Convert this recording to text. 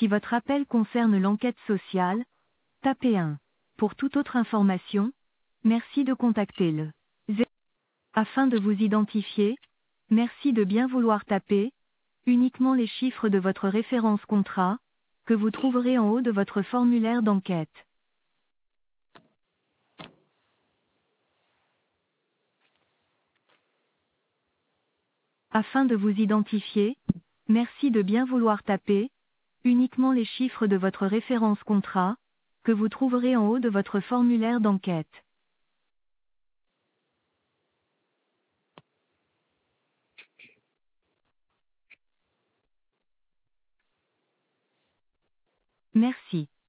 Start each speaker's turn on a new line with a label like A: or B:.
A: Si votre appel concerne l'enquête sociale, tapez 1. Pour toute autre information, merci de contacter le 0. Afin de vous identifier, merci de bien vouloir taper uniquement les chiffres de votre référence contrat, que vous trouverez en haut de votre formulaire d'enquête. Afin de vous identifier, merci de bien vouloir taper uniquement les chiffres de votre référence contrat, que vous trouverez en haut de votre formulaire d'enquête. Merci.